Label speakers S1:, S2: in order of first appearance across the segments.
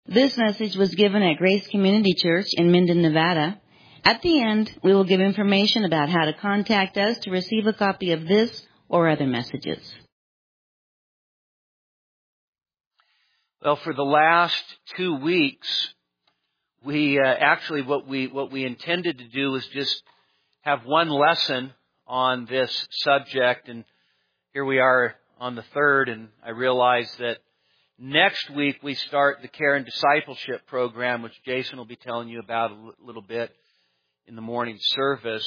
S1: This message was given at Grace Community Church in Minden, Nevada. At the end, we will give information about how to contact us to receive a copy of this or other messages.
S2: Well, for the last 2 weeks, we what we intended to do was just have one lesson on this subject, and here we are on the third, and I realize that next week we start the Care and Discipleship program, which Jason will be telling you about a little bit in the morning service.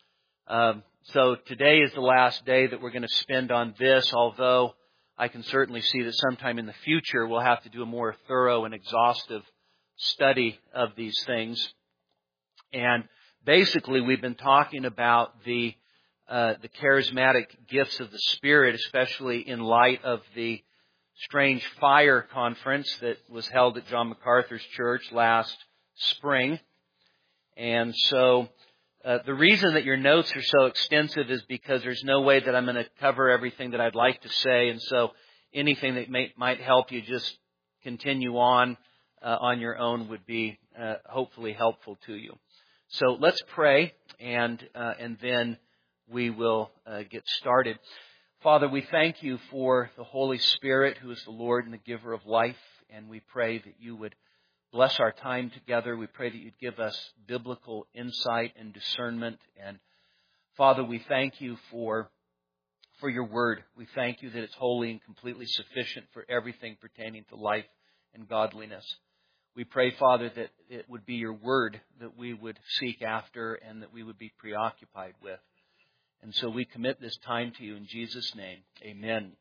S2: So today is the last day that we're going to spend on this, although I can certainly see that sometime in the future we'll have to do a more thorough and exhaustive study of these things. And basically we've been talking about the charismatic gifts of the Spirit, especially in light of the Strange Fire Conference that was held at John MacArthur's church last spring. And so the reason that your notes are so extensive is because there's no way that I'm going to cover everything that I'd like to say. And so anything that might help you just continue on your own would be hopefully helpful to you. So let's pray, and then we will get started. Father, we thank you for the Holy Spirit, who is the Lord and the giver of life, and we pray that you would bless our time together. We pray that you'd give us biblical insight and discernment. And Father, we thank you for your word. We thank you that it's holy and completely sufficient for everything pertaining to life and godliness. We pray, Father, that it would be your word that we would seek after and that we would be preoccupied with. And so we commit this time to you in Jesus' name. Amen.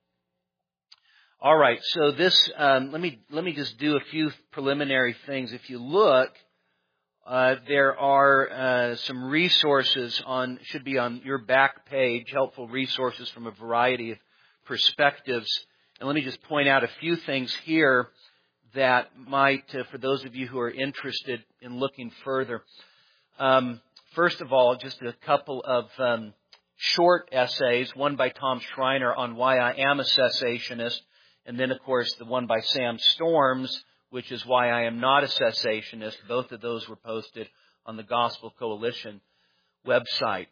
S2: All right, so this let me just do a few preliminary things. If you look, there are some resources should be on your back page, helpful resources from a variety of perspectives. And let me just point out a few things here that might, for those of you who are interested in looking further. First of all, just a couple of short essays, one by Tom Schreiner on why I am a cessationist, and then, of course, the one by Sam Storms, which is why I am not a cessationist. Both of those were posted on the Gospel Coalition website.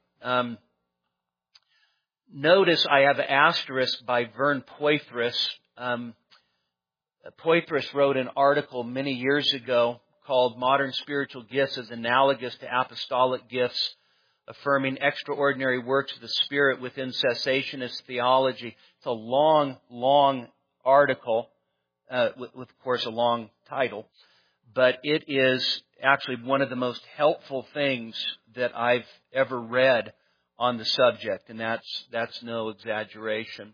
S2: Notice I have an asterisk by Vern Poythress. Poythress wrote an article many years ago called Modern Spiritual Gifts as Analogous to Apostolic Gifts, Affirming Extraordinary Works of the Spirit Within Cessationist Theology. It's a long, long article with, of course, a long title. But it is actually one of the most helpful things that I've ever read on the subject, and that's no exaggeration.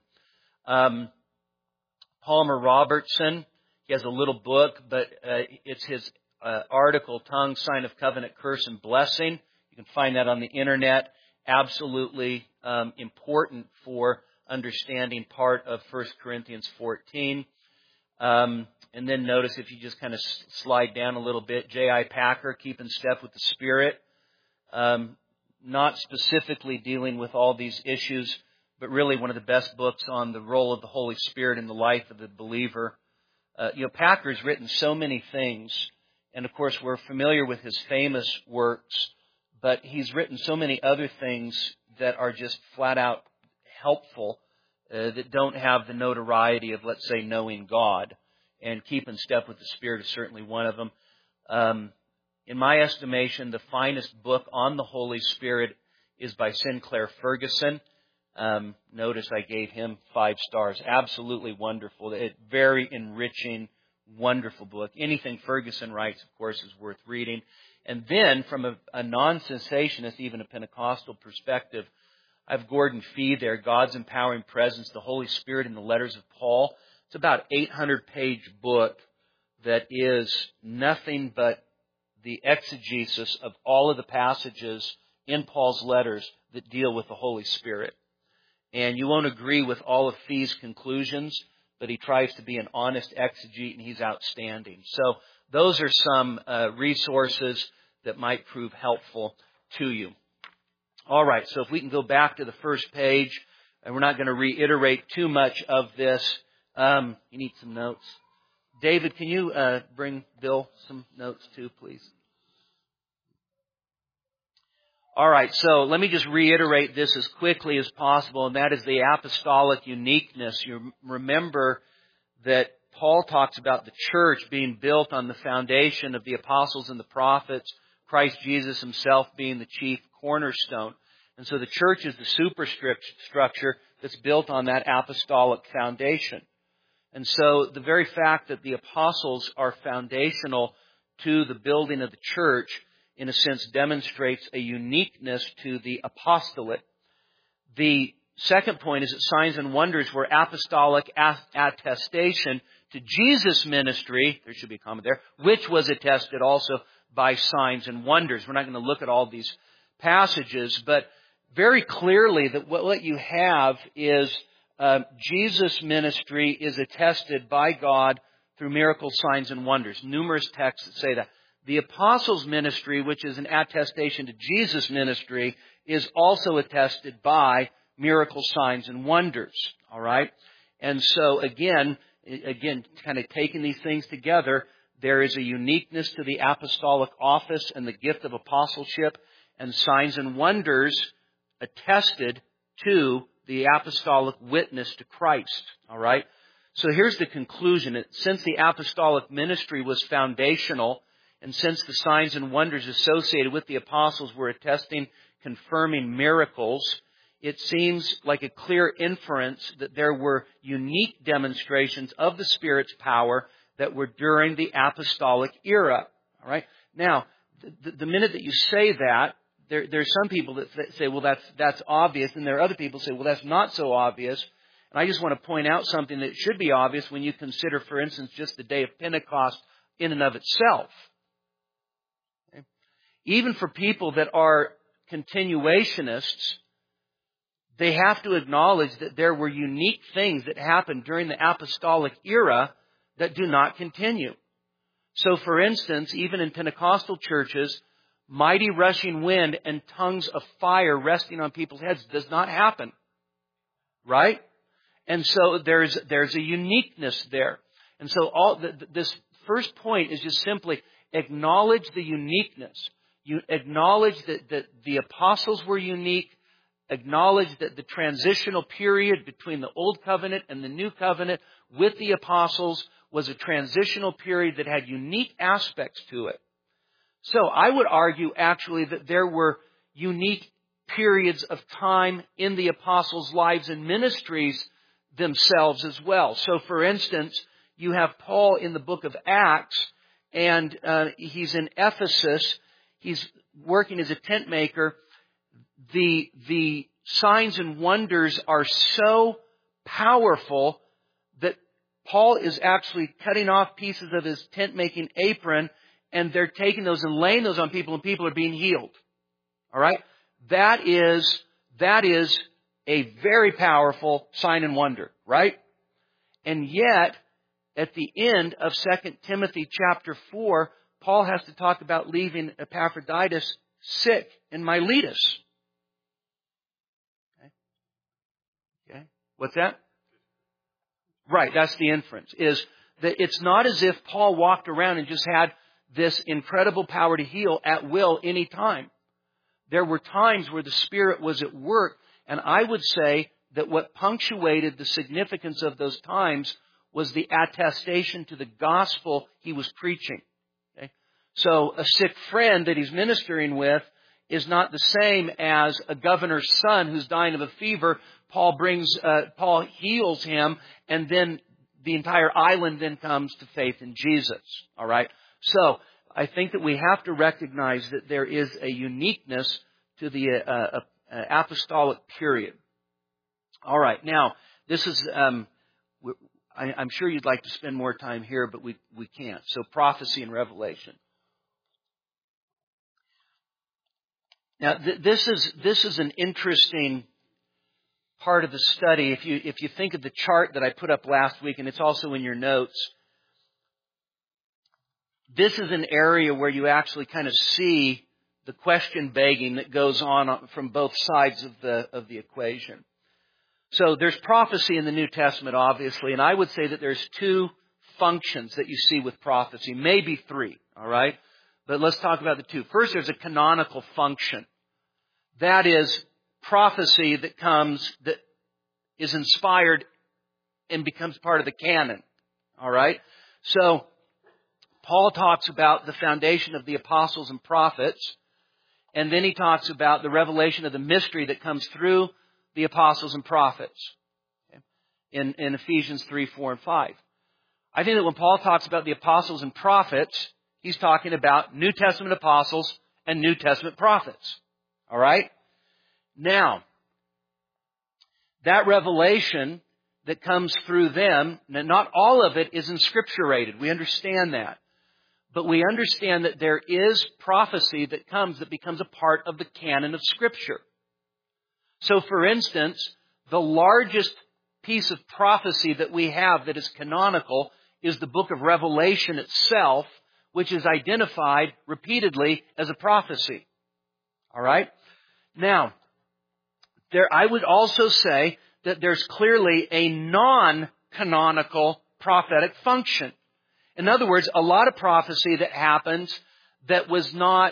S2: Palmer Robertson, he has a little book, but it's his article, Tongue, Sign of Covenant, Curse, and Blessing. You can find that on the internet. Absolutely important for understanding part of 1 Corinthians 14. And then notice, if you just kind of slide down a little bit, J.I. Packer, Keep in Step with the Spirit. Not specifically dealing with all these issues, but really one of the best books on the role of the Holy Spirit in the life of the believer. Packer's written so many things, and of course we're familiar with his famous works, but he's written so many other things that are just flat out helpful, that don't have the notoriety of, let's say, knowing God. And Keep in Step with the Spirit is certainly one of them. In my estimation, the finest book on the Holy Spirit is by Sinclair Ferguson. Notice I gave him 5 stars. Absolutely wonderful. Very enriching, wonderful book. Anything Ferguson writes, of course, is worth reading. And then, from a non-cessationist, even a Pentecostal perspective, I have Gordon Fee there, God's Empowering Presence, the Holy Spirit in the Letters of Paul. It's about an 800-page book that is nothing but the exegesis of all of the passages in Paul's letters that deal with the Holy Spirit. And you won't agree with all of Fee's conclusions, but he tries to be an honest exegete, and he's outstanding. So those are some resources that might prove helpful to you. All right, so if we can go back to the first page, and we're not going to reiterate too much of this. You need some notes. David, can you bring Bill some notes too, please? All right, so let me just reiterate this as quickly as possible, and that is the apostolic uniqueness. You remember that Paul talks about the church being built on the foundation of the apostles and the prophets, Christ Jesus himself being the chief cornerstone. And so the church is the superstructure that's built on that apostolic foundation. And so the very fact that the apostles are foundational to the building of the church, in a sense, demonstrates a uniqueness to the apostolate. The second point is that signs and wonders were apostolic attestation to Jesus' ministry, there should be a comma there, which was attested also by signs and wonders. We're not going to look at all these passages, but very clearly that what you have is Jesus' ministry is attested by God through miracles, signs, and wonders. Numerous texts that say that. The apostles' ministry, which is an attestation to Jesus' ministry, is also attested by miracles, signs, and wonders. All right? And so again, kind of taking these things together, there is a uniqueness to the apostolic office and the gift of apostleship, and signs and wonders attested to the apostolic witness to Christ. All right? So here's the conclusion. Since the apostolic ministry was foundational, and since the signs and wonders associated with the apostles were attesting, confirming miracles, it seems like a clear inference that there were unique demonstrations of the Spirit's power that were during the apostolic era. All right? Now, the minute that you say that, there's some people that say, well, that's obvious, and there are other people who say, well, that's not so obvious. And I just want to point out something that should be obvious when you consider, for instance, just the day of Pentecost in and of itself. Okay? Even for people that are continuationists, they have to acknowledge that there were unique things that happened during the apostolic era that do not continue. So, for instance, even in Pentecostal churches, mighty rushing wind and tongues of fire resting on people's heads does not happen. Right? And so there's a uniqueness there. And so this first point is just simply acknowledge the uniqueness. You acknowledge that the apostles were unique. Acknowledge that the transitional period between the Old Covenant and the New Covenant with the apostles was a transitional period that had unique aspects to it. So I would argue actually that there were unique periods of time in the apostles' lives and ministries themselves as well. So for instance, you have Paul in the book of Acts, and he's in Ephesus. He's working as a tent maker. The signs and wonders are so powerful that Paul is actually cutting off pieces of his tent-making apron, and they're taking those and laying those on people, and people are being healed. All right? That is a very powerful sign and wonder, right? And yet, at the end of 2 Timothy chapter 4, Paul has to talk about leaving Epaphroditus sick in Miletus. Okay? What's that? Right, that's the inference. Is that it's not as if Paul walked around and just had this incredible power to heal at will any time. There were times where the Spirit was at work, and I would say that what punctuated the significance of those times was the attestation to the gospel he was preaching. Okay? So a sick friend that he's ministering with is not the same as a governor's son who's dying of a fever. Paul heals him, and then the entire island then comes to faith in Jesus. All right? So I think that we have to recognize that there is a uniqueness to the apostolic period. All right. Now, this is, I'm sure you'd like to spend more time here, but we can't. So prophecy and revelation. Now, this is an interesting part of the study. If you think of the chart that I put up last week, and it's also in your notes, this is an area where you actually kind of see the question begging that goes on from both sides of the equation. So there's prophecy in the New Testament, obviously, and I would say that there's two functions that you see with prophecy. Maybe three, all right? But let's talk about the two. First, there's a canonical function. That is prophecy that is inspired and becomes part of the canon, all right? So, Paul talks about the foundation of the apostles and prophets, and then he talks about the revelation of the mystery that comes through the apostles and prophets in Ephesians 3, 4, and 5. I think that when Paul talks about the apostles and prophets, he's talking about New Testament apostles and New Testament prophets. All right? Now, that revelation that comes through them, not all of it is inscripturated. We understand that. But we understand that there is prophecy that comes that becomes a part of the canon of Scripture. So, for instance, the largest piece of prophecy that we have that is canonical is the book of Revelation itself, which is identified repeatedly as a prophecy. All right? Now, I would also say that there's clearly a non-canonical prophetic function. In other words, a lot of prophecy that happens that was not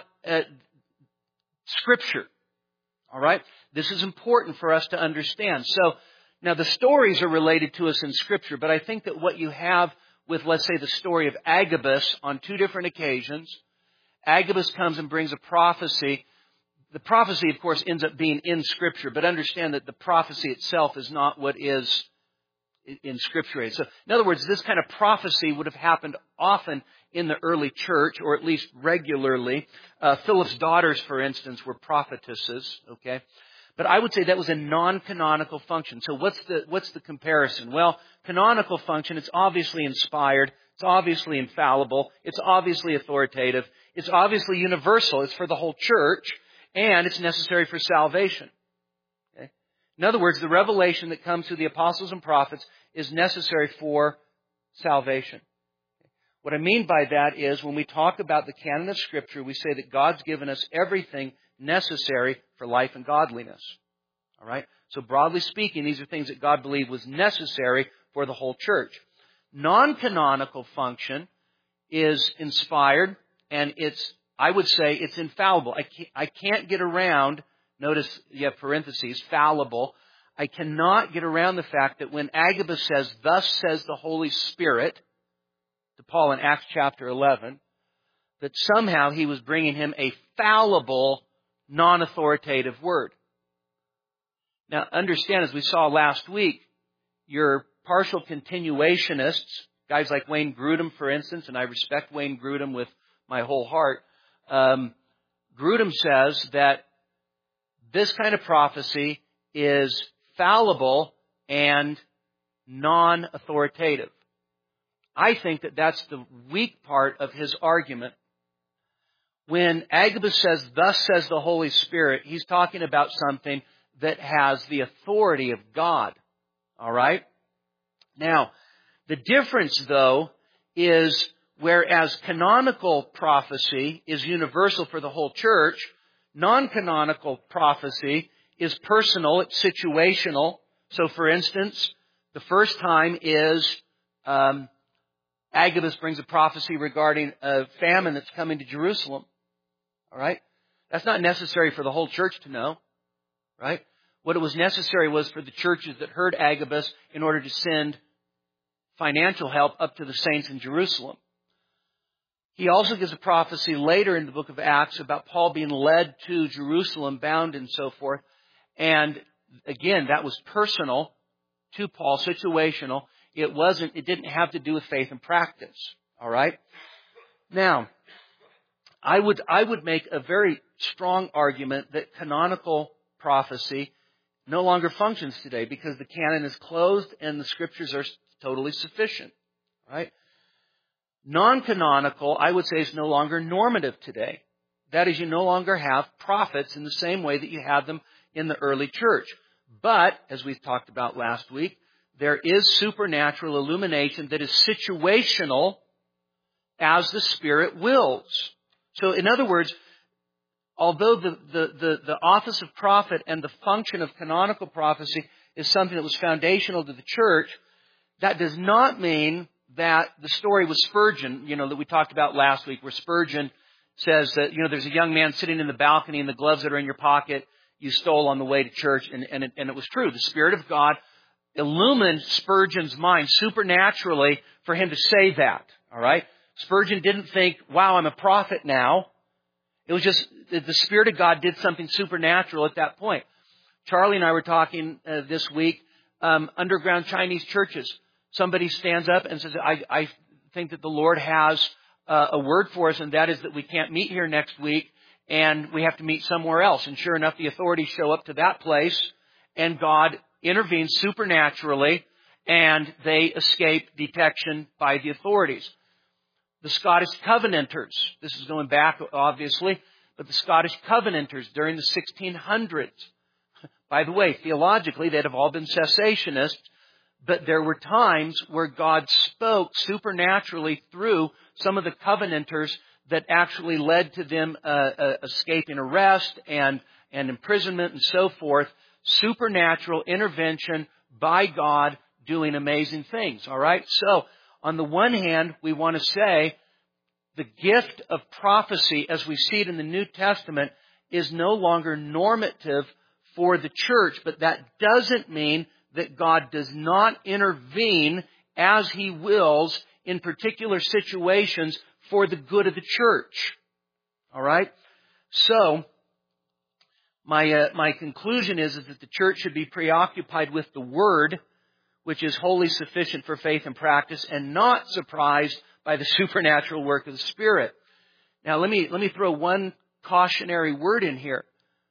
S2: Scripture. All right? This is important for us to understand. So, now the stories are related to us in Scripture, but I think that what you have with, let's say, the story of Agabus on two different occasions, Agabus comes and brings a prophecy. The prophecy, of course, ends up being in Scripture, but understand that the prophecy itself is not what is in Scripture. So, in other words, this kind of prophecy would have happened often in the early church, or at least regularly. Philip's daughters, for instance, were prophetesses, okay? But I would say that was a non-canonical function. So what's the comparison? Well, canonical function, it's obviously inspired, it's obviously infallible, it's obviously authoritative, it's obviously universal, it's for the whole church, and it's necessary for salvation. Okay? In other words, the revelation that comes through the apostles and prophets is necessary for salvation. What I mean by that is when we talk about the canon of Scripture, we say that God's given us everything necessary for life and godliness. All right? So broadly speaking, these are things that God believed was necessary for the whole church. Non-canonical function is inspired, and I would say it's infallible. I can't get around, notice you have parentheses, fallible. I cannot get around the fact that when Agabus says, "Thus says the Holy Spirit," to Paul in Acts chapter 11, that somehow he was bringing him a fallible, non-authoritative word. Now, understand, as we saw last week, your partial continuationists, guys like Wayne Grudem, for instance, and I respect Wayne Grudem with my whole heart, Grudem says that this kind of prophecy is fallible and non-authoritative. I think that that's the weak part of his argument. When Agabus says, "Thus says the Holy Spirit," he's talking about something that has the authority of God. All right? Now, the difference, though, is whereas canonical prophecy is universal for the whole church, non-canonical prophecy is personal, it's situational. So, for instance, the first time is Agabus brings a prophecy regarding a famine that's coming to Jerusalem. All right? That's not necessary for the whole church to know. Right? What it was necessary was for the churches that heard Agabus in order to send financial help up to the saints in Jerusalem. He also gives a prophecy later in the book of Acts about Paul being led to Jerusalem, bound and so forth. And again, that was personal to Paul, situational. It didn't have to do with faith and practice. All right? Now, I would make a very strong argument that canonical prophecy no longer functions today because the canon is closed and the Scriptures are totally sufficient. Right? Non-canonical, I would say, is no longer normative today. That is, you no longer have prophets in the same way that you had them in the early church. But, as we talked about last week, there is supernatural illumination that is situational as the Spirit wills. So, in other words, although the office of prophet and the function of canonical prophecy is something that was foundational to the church, that does not mean that the story with Spurgeon, that we talked about last week, where Spurgeon says that, there's a young man sitting in the balcony and the gloves that are in your pocket you stole on the way to church. And it was true. The Spirit of God illumined Spurgeon's mind supernaturally for him to say that. All right? Spurgeon didn't think, wow, I'm a prophet now. It was just the Spirit of God did something supernatural at that point. Charlie and I were talking this week, underground Chinese churches. Somebody stands up and says, I think that the Lord has a word for us, and that is that we can't meet here next week, and we have to meet somewhere else. And sure enough, the authorities show up to that place, and God intervenes supernaturally, and they escape detection by the authorities. The Scottish Covenanters, this is going back, obviously, but the Scottish Covenanters during the 1600s, by the way, theologically, they'd have all been cessationists, but there were times where God spoke supernaturally through some of the Covenanters that actually led to them escaping arrest and imprisonment and so forth. Supernatural intervention by God doing amazing things. All right? So, on the one hand, we want to say the gift of prophecy, as we see it in the New Testament, is no longer normative for the church, but that doesn't mean that God does not intervene as He wills in particular situations for the good of the church. All right? So, my conclusion is that the church should be preoccupied with the Word, which is wholly sufficient for faith and practice, and not surprised by the supernatural work of the Spirit. Now, let me throw one cautionary word in here.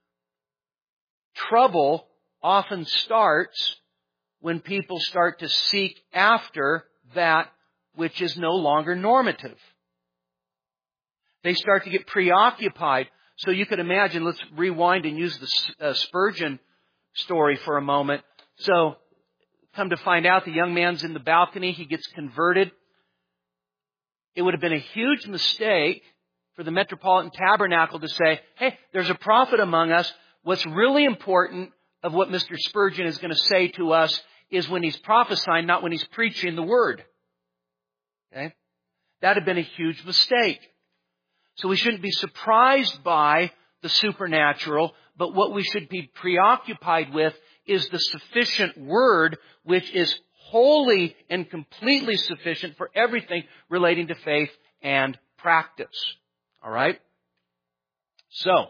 S2: Trouble often starts when people start to seek after that which is no longer normative. They start to get preoccupied. So you could imagine, let's rewind and use the Spurgeon story for a moment. So, come to find out, the young man's in the balcony. He gets converted. It would have been a huge mistake for the Metropolitan Tabernacle to say, hey, there's a prophet among us. What's really important of what Mr. Spurgeon is going to say to us is when he's prophesying, not when he's preaching the Word. Okay? That had been a huge mistake. So we shouldn't be surprised by the supernatural, but what we should be preoccupied with is the sufficient Word, which is wholly and completely sufficient for everything relating to faith and practice. All right? So,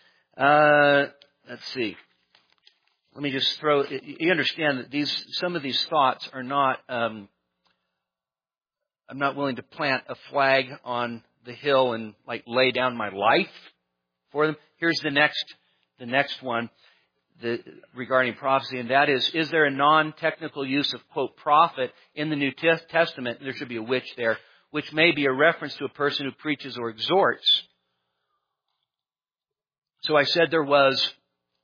S2: let's see. Let me just throw, you understand that some of these thoughts are not, I'm not willing to plant a flag on the hill and lay down my life for them. Here's the next one regarding prophecy, and that is there a non-technical use of, quote, prophet in the New Testament? There should be a which there, which may be a reference to a person who preaches or exhorts. So I said there was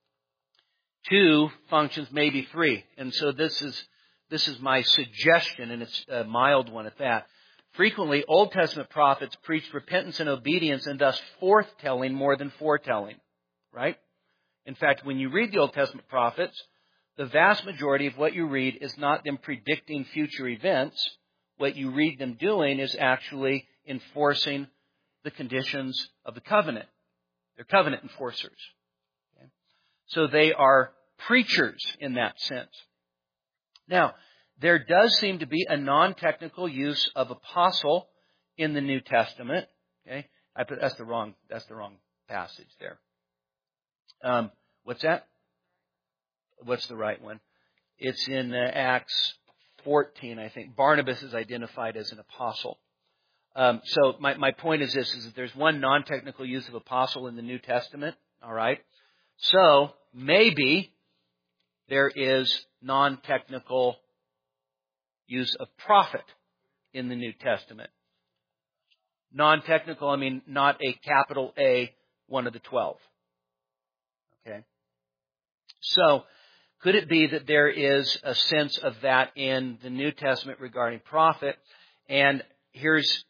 S2: 2 functions, maybe 3. And so this is my suggestion, and it's a mild one at that. Frequently, Old Testament prophets preached repentance and obedience, and thus forthtelling more than foretelling. Right? In fact, when you read the Old Testament prophets, the vast majority of what you read is not them predicting future events. What you read them doing is actually enforcing the conditions of the covenant. They're covenant enforcers. Okay? So they are preachers in that sense. Now, there does seem to be a non-technical use of apostle in the New Testament. Okay, that's the wrong passage there. What's that? What's the right one? It's in Acts 14, I think. Barnabas is identified as an apostle. So my point is this: is that there's one non-technical use of apostle in the New Testament. All right. So maybe there is non-technical use of prophet in the New Testament. Non-technical, I mean not a capital A, one of the 12. Okay? So, could it be that there is a sense of that in the New Testament regarding prophet? And here's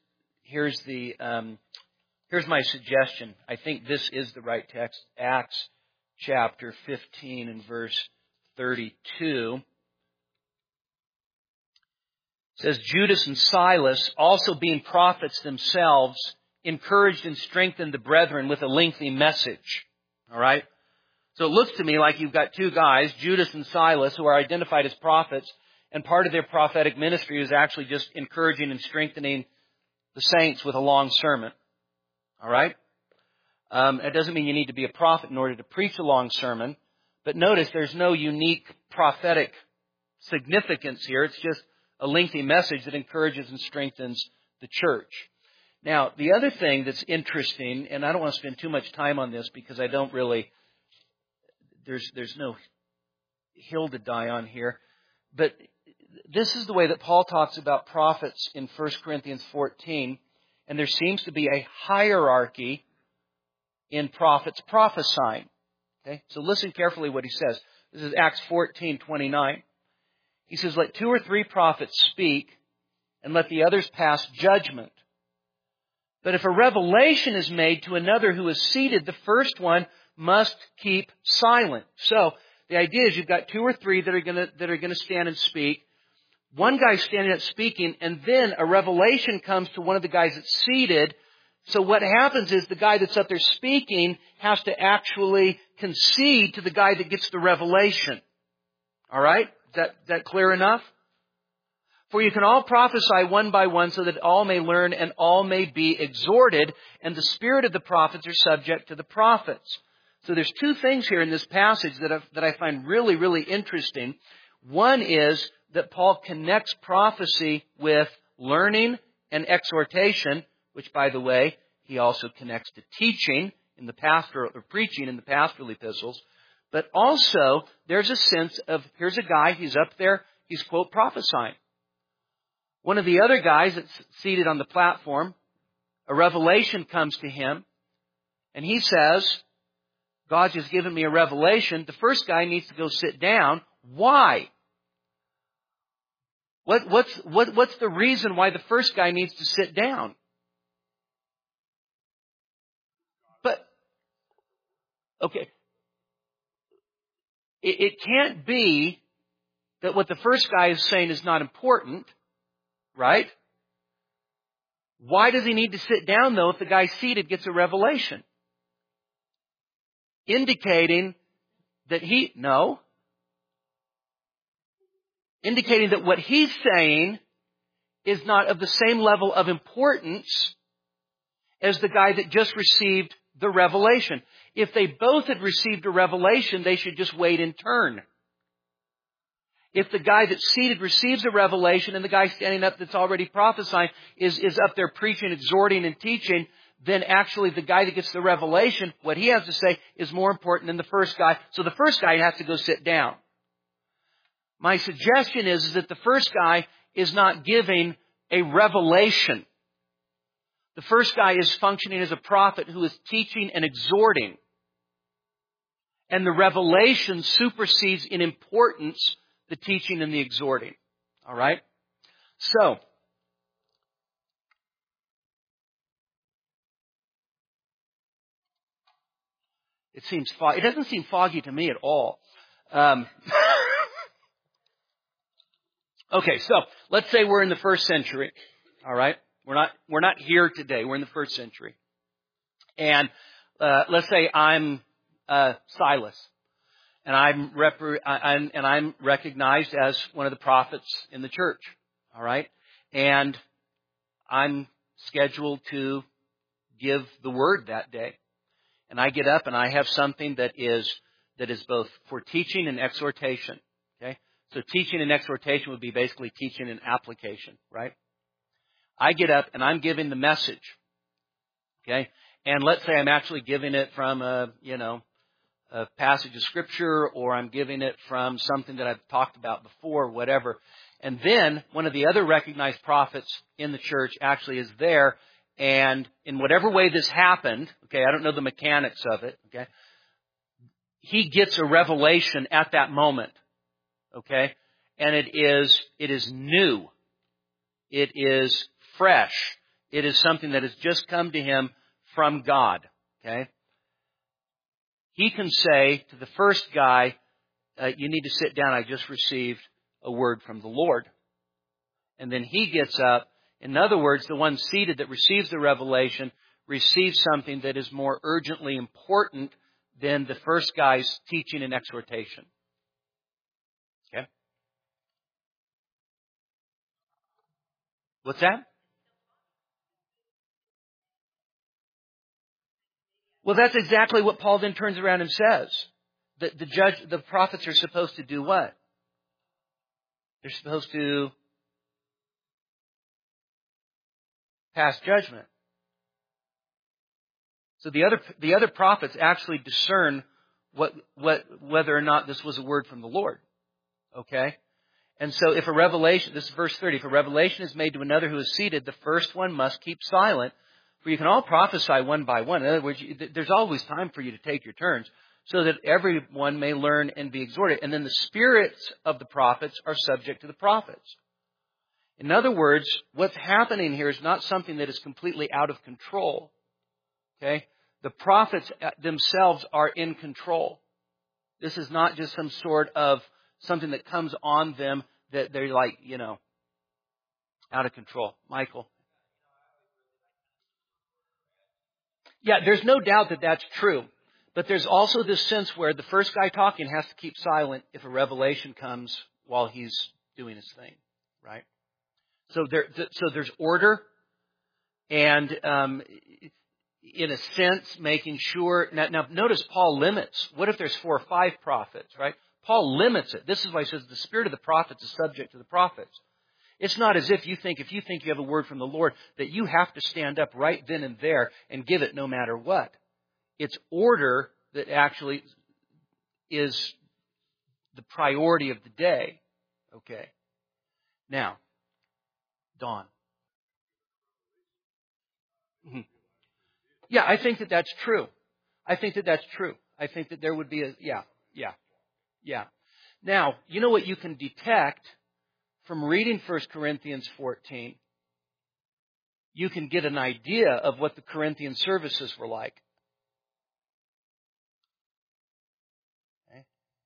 S2: my suggestion. I think this is the right text. Acts chapter 15 and verse 32. It says, Judas and Silas, also being prophets themselves, encouraged and strengthened the brethren with a lengthy message. All right? So it looks to me like you've got two guys, Judas and Silas, who are identified as prophets, and part of their prophetic ministry is actually just encouraging and strengthening the saints with a long sermon. All right? It doesn't mean you need to be a prophet in order to preach a long sermon, but notice there's no unique prophetic significance here. It's just a lengthy message that encourages and strengthens the church. Now, the other thing that's interesting, and I don't want to spend too much time on this because I don't really, there's no hill to die on here, but this is the way that Paul talks about prophets in 1 Corinthians 14, and there seems to be a hierarchy in prophets prophesying. Okay? So listen carefully what he says. This is Acts 14:29. He says, let 2 or 3 prophets speak, and let the others pass judgment. But if a revelation is made to another who is seated, the first one must keep silent. So the idea is you've got 2 or 3 that are going to stand and speak. One guy's standing up speaking, and then a revelation comes to one of the guys that's seated. So what happens is the guy that's up there speaking has to actually concede to the guy that gets the revelation. All right? Is that clear enough? For you can all prophesy one by one so that all may learn and all may be exhorted, and the spirit of the prophets are subject to the prophets. So there's 2 things here in this passage that I find really, really interesting. One is that Paul connects prophecy with learning and exhortation, which, by the way, he also connects to teaching in the pastoral, or preaching in the pastoral epistles. But also, there's a sense of, here's a guy, he's up there, he's, quote, prophesying. One of the other guys that's seated on the platform, a revelation comes to him, and he says, God just given me a revelation. The first guy needs to go sit down. Why? What's the reason why the first guy needs to sit down? But, okay. It can't be that what the first guy is saying is not important, right? Why does he need to sit down, though, if the guy seated gets a revelation? Indicating that indicating that what he's saying is not of the same level of importance as the guy that just received the revelation. If they both had received a revelation, they should just wait in turn. If the guy that's seated receives a revelation and the guy standing up that's already prophesying is up there preaching, exhorting, and teaching, then actually the guy that gets the revelation, what he has to say is more important than the first guy. So the first guy has to go sit down. My suggestion is that the first guy is not giving a revelation. The first guy is functioning as a prophet who is teaching and exhorting. And the revelation supersedes in importance the teaching and the exhorting. All right? So, it doesn't seem foggy to me at all. Okay, so let's say we're in the 1st century. All right? We're not here today. We're in the 1st century. And let's say I'm Silas, and I'm recognized as one of the prophets in the church. All right? And I'm scheduled to give the word that day. And I get up and I have something that is both for teaching and exhortation. Okay? So teaching and exhortation would be basically teaching and application, right? I get up and I'm giving the message. Okay? And let's say I'm actually giving it from a passage of Scripture, or I'm giving it from something that I've talked about before, whatever. And then one of the other recognized prophets in the church actually is there, and in whatever way this happened, okay, I don't know the mechanics of it, okay, he gets a revelation at that moment, okay, and it is new. It is fresh. It is something that has just come to him from God, okay? He can say to the first guy, you need to sit down. I just received a word from the Lord. and then he gets up. In other words, the one seated that receives the revelation receives something that is more urgently important than the first guy's teaching and exhortation. Okay? What's that? Well, that's exactly what Paul then turns around and says. The prophets are supposed to do what? They're supposed to pass judgment. So the other prophets actually discern whether or not this was a word from the Lord. Okay? And so if a revelation, this is verse 30, if a revelation is made to another who is seated, the first one must keep silent, for you can all prophesy one by one. In other words, there's always time for you to take your turns, so that everyone may learn and be exhorted. And then the spirits of the prophets are subject to the prophets. In other words, what's happening here is not something that is completely out of control. Okay? The prophets themselves are in control. This is not just some sort of something that comes on them that they're like, out of control. Michael? Yeah, there's no doubt that that's true. But there's also this sense where the first guy talking has to keep silent if a revelation comes while he's doing his thing, right? So there's order, and in a sense, making sure. Now, notice Paul limits. What if there's 4 or 5 prophets, right? Paul limits it. This is why he says the spirit of the prophets is subject to the prophets. It's not as if you think you have a word from the Lord, that you have to stand up right then and there and give it no matter what. It's order that actually is the priority of the day. Okay. Now, Dawn. Mm-hmm. Yeah, I think that that's true. I think that there would be yeah. Now, you know what you can detect from reading 1 Corinthians 14? You can get an idea of what the Corinthian services were like. Okay.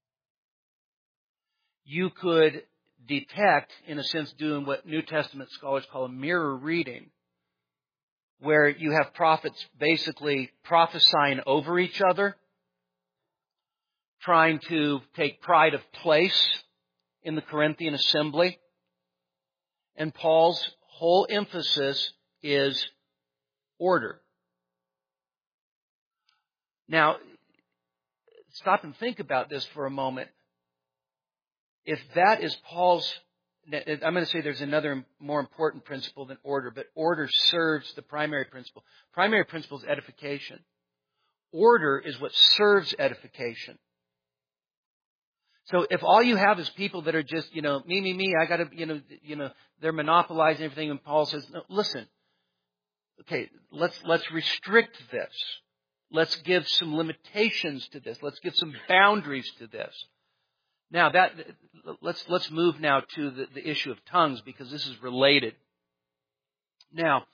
S2: You could detect, in a sense, doing what New Testament scholars call a mirror reading, where you have prophets basically prophesying over each other, trying to take pride of place in the Corinthian assembly. And Paul's whole emphasis is order. Now, stop and think about this for a moment. If that is Paul's, I'm going to say there's another more important principle than order, but order serves the primary principle. Primary principle is edification. Order is what serves edification. So if all you have is people that are just, me, I got to, they're monopolizing everything, and Paul says, no, listen, okay, let's restrict this. Let's give some limitations to this. Let's give some boundaries to this. Now let's move now to the issue of tongues, because this is related. Now,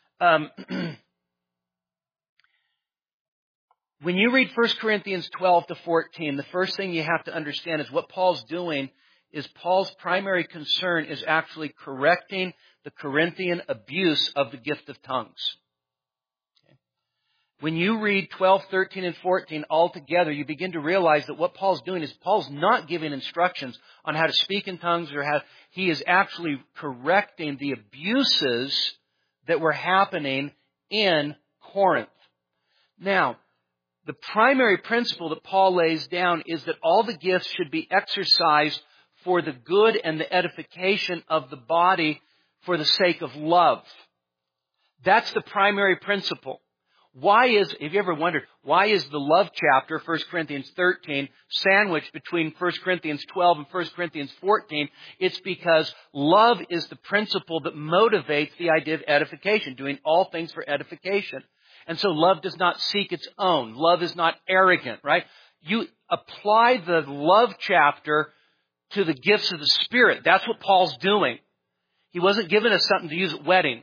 S2: when you read 1 Corinthians 12 to 14, the first thing you have to understand is what Paul's doing is Paul's primary concern is actually correcting the Corinthian abuse of the gift of tongues. Okay. When you read 12, 13, and 14 all together, you begin to realize that what Paul's doing is Paul's not giving instructions on how to speak in tongues he is actually correcting the abuses that were happening in Corinth. Now, the primary principle that Paul lays down is that all the gifts should be exercised for the good and the edification of the body for the sake of love. That's the primary principle. Have you ever wondered, why is the love chapter, 1 Corinthians 13, sandwiched between 1 Corinthians 12 and 1 Corinthians 14? It's because love is the principle that motivates the idea of edification, doing all things for edification. And so love does not seek its own. Love is not arrogant, right? You apply the love chapter to the gifts of the Spirit. That's what Paul's doing. He wasn't giving us something to use at weddings.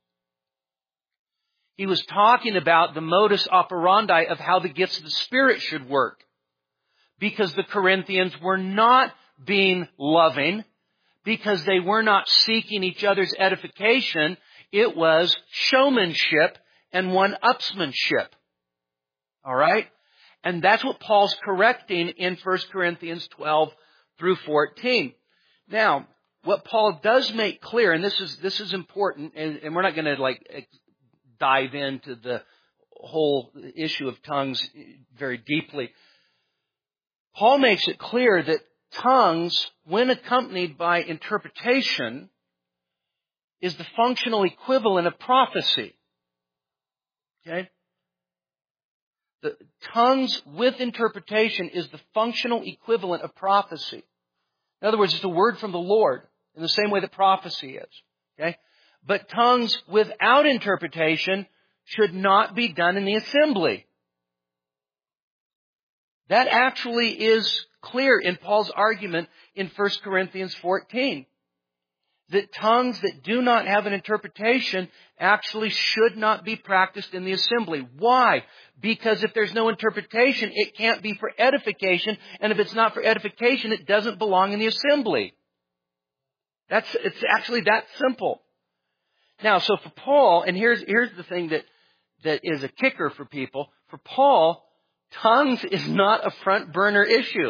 S2: He was talking about the modus operandi of how the gifts of the Spirit should work. Because the Corinthians were not being loving, because they were not seeking each other's edification. It was showmanship and one-upsmanship. All right? And that's what Paul's correcting in 1 Corinthians 12 through 14. Now, what Paul does make clear, and this is important, and we're not going to dive into the whole issue of tongues very deeply. Paul makes it clear that tongues, when accompanied by interpretation, is the functional equivalent of prophecy. Okay? The tongues with interpretation is the functional equivalent of prophecy. In other words, it's a word from the Lord in the same way that prophecy is. Okay? But tongues without interpretation should not be done in the assembly. That actually is clear in Paul's argument in 1 Corinthians 14. That tongues that do not have an interpretation actually should not be practiced in the assembly. Why? Because if there's no interpretation, it can't be for edification. And if it's not for edification, it doesn't belong in the assembly. It's actually that simple. Now, so for Paul, and here's the thing that is a kicker for people. For Paul, tongues is not a front burner issue.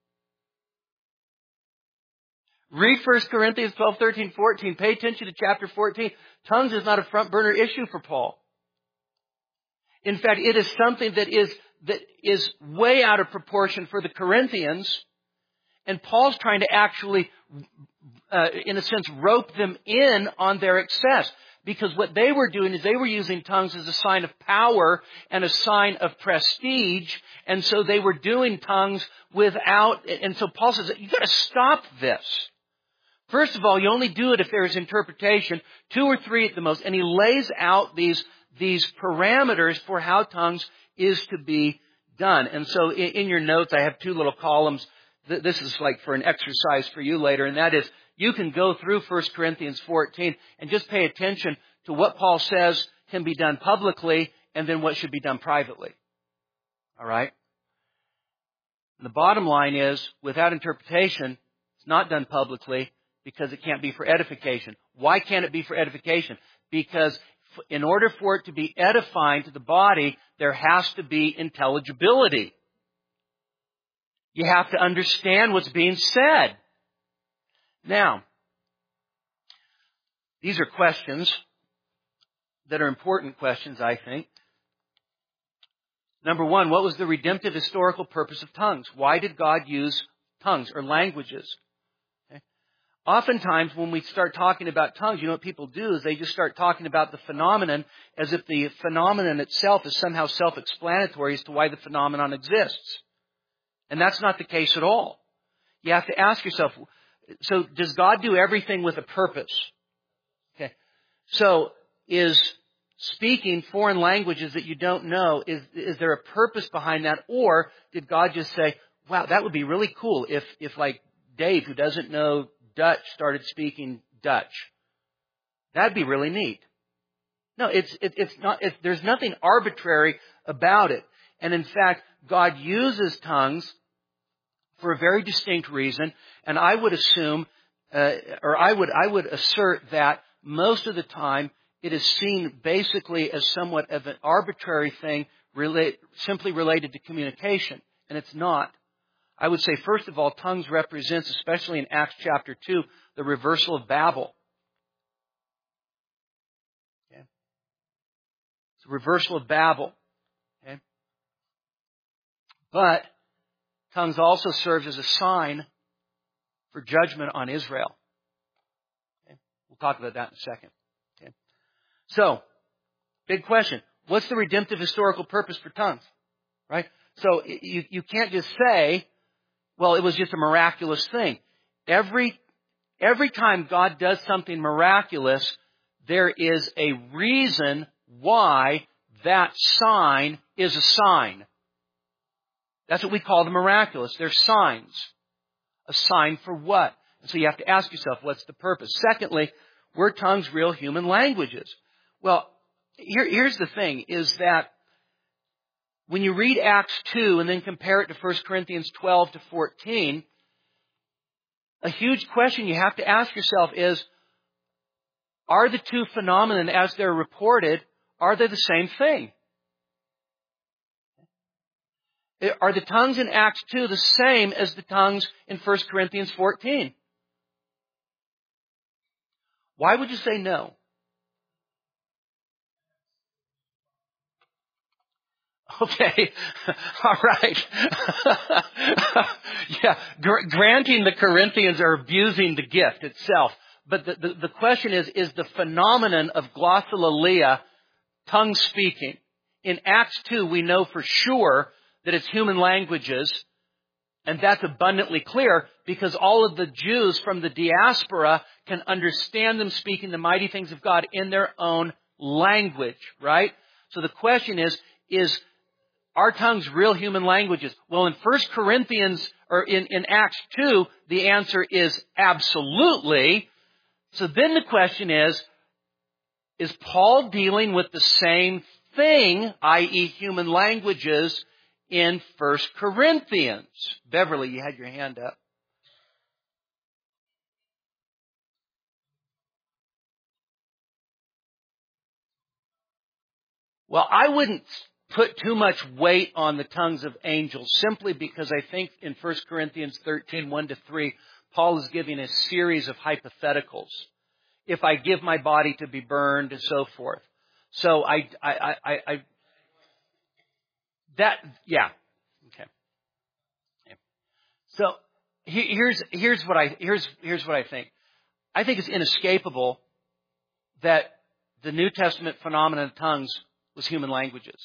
S2: Read 1 Corinthians 12, 13, 14. Pay attention to chapter 14. Tongues is not a front burner issue for Paul. In fact, it is something that is way out of proportion for the Corinthians. And Paul's trying to actually, in a sense, rope them in on their excess. Because what they were doing is they were using tongues as a sign of power and a sign of prestige. And so they were doing tongues without, and so Paul says, you've got to stop this. First of all, you only do it if there is interpretation, 2 or 3 at the most. And he lays out these parameters for how tongues is to be done. And so in your notes, I have 2 little columns. This is like for an exercise for you later, and that is, you can go through 1 Corinthians 14 and just pay attention to what Paul says can be done publicly and then what should be done privately. All right? And the bottom line is, without interpretation, it's not done publicly because it can't be for edification. Why can't it be for edification? Because in order for it to be edifying to the body, there has to be intelligibility. You have to understand what's being said. Now, these are questions that are important questions, I think. Number 1, what was the redemptive historical purpose of tongues? Why did God use tongues or languages? Okay. Oftentimes, when we start talking about tongues, you know what people do is they just start talking about the phenomenon as if the phenomenon itself is somehow self-explanatory as to why the phenomenon exists. And that's not the case at all. You have to ask yourself, so does God do everything with a purpose? Okay. So is speaking foreign languages that you don't know, is there a purpose behind that? Or did God just say, wow, that would be really cool if like Dave, who doesn't know Dutch, started speaking Dutch. That'd be really neat. No, it's not, there's nothing arbitrary about it. And in fact, God uses tongues for a very distinct reason, and I would assume, I would assert that most of the time it is seen basically as somewhat of an arbitrary thing simply related to communication, and it's not. I would say, first of all, tongues represents, especially in Acts chapter 2, the reversal of Babel. Okay? It's a reversal of Babel. Okay? But tongues also serves as a sign for judgment on Israel. Okay? We'll talk about that in a second. Okay? So, big question. What's the redemptive historical purpose for tongues? Right? So, you can't just say, well, it was just a miraculous thing. Every time God does something miraculous, there is a reason why that sign is a sign. That's what we call the miraculous. They're signs. A sign for what? And so you have to ask yourself, what's the purpose? Secondly, were tongues real human languages? Well, here's the thing, is that when you read Acts 2 and then compare it to 1 Corinthians 12 to 14, a huge question you have to ask yourself is, are the two phenomena as they're reported, are they the same thing? Are the tongues in Acts 2 the same as the tongues in 1 Corinthians 14? Why would you say no? Okay, all right. Yeah, granting the Corinthians are abusing the gift itself. But the question is the phenomenon of glossolalia, tongue speaking. In Acts 2, we know for sure that it's human languages, and that's abundantly clear because all of the Jews from the diaspora can understand them speaking the mighty things of God in their own language, right? So the question is are tongues real human languages? Well, in 1 Corinthians, or in Acts 2, the answer is absolutely. So then the question is Paul dealing with the same thing, i.e. human languages, in 1 Corinthians? Beverly, you had your hand up. Well, I wouldn't put too much weight on the tongues of angels simply because I think in 1 Corinthians 13, 1-3, Paul is giving a series of hypotheticals. If I give my body to be burned and so forth. So yeah. Okay. So here's what I think. I think it's inescapable that the New Testament phenomenon of tongues was human languages.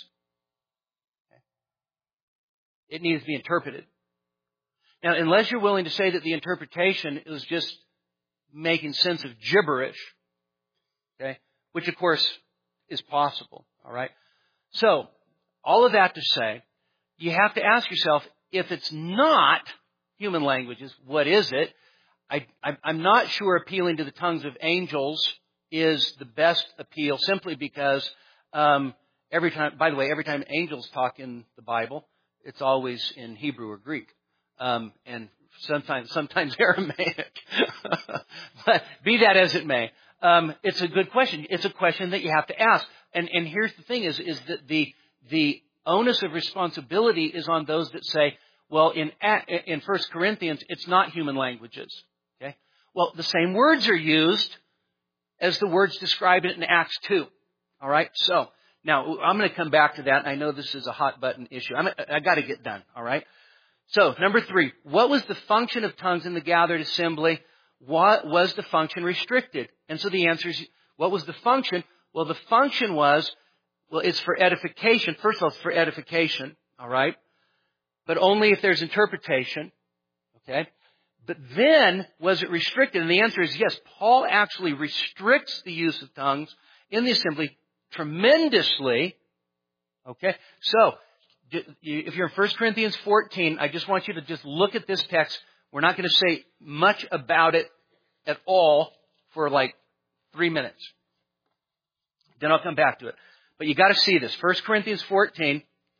S2: It needs to be interpreted. Now, unless you're willing to say that the interpretation is just making sense of gibberish, okay, which of course is possible, all right? So, all of that to say, you have to ask yourself, if it's not human languages, what is it? I'm not sure appealing to the tongues of angels is the best appeal, simply because every time angels talk in the Bible, it's always in Hebrew or Greek, and sometimes Aramaic. But be that as it may, it's a good question. It's a question that you have to ask. And here's the thing: is that the onus of responsibility is on those that say, well, in 1 Corinthians, it's not human languages. Okay. Well, the same words are used as the words described in Acts 2. All right. So now I'm going to come back to that. I know this is a hot button issue. I got to get done. All right. So number 3, what was the function of tongues in the gathered assembly? What was the function restricted? And so the answer is, what was the function? Well, the function was, it's for edification. First of all, it's for edification. All right. But only if there's interpretation. Okay. But then, was it restricted? And the answer is yes. Paul actually restricts the use of tongues in the assembly tremendously. Okay. So, if you're in 1 Corinthians 14, I just want you to just look at this text. We're not going to say much about it at all for like 3 minutes. Then I'll come back to it. But you got to see this. 1 Corinthians 14,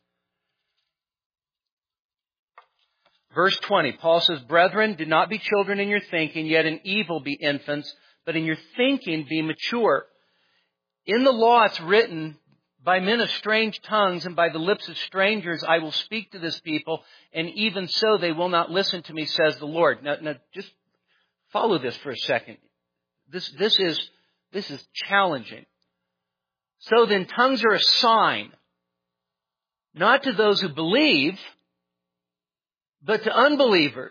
S2: verse 20. Paul says, "Brethren, do not be children in your thinking, yet in evil be infants, but in your thinking be mature. In the law it's written, by men of strange tongues and by the lips of strangers I will speak to this people, and even so they will not listen to me, says the Lord." Now just follow this for a second. This is challenging. So then tongues are a sign, not to those who believe, but to unbelievers.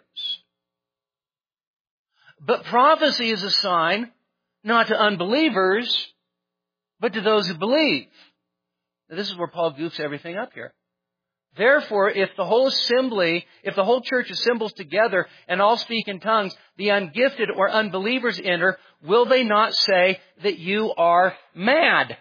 S2: But prophecy is a sign, not to unbelievers, but to those who believe. Now, this is where Paul goofs everything up here. Therefore, if the whole church assembles together and all speak in tongues, the ungifted or unbelievers enter, will they not say that you are mad?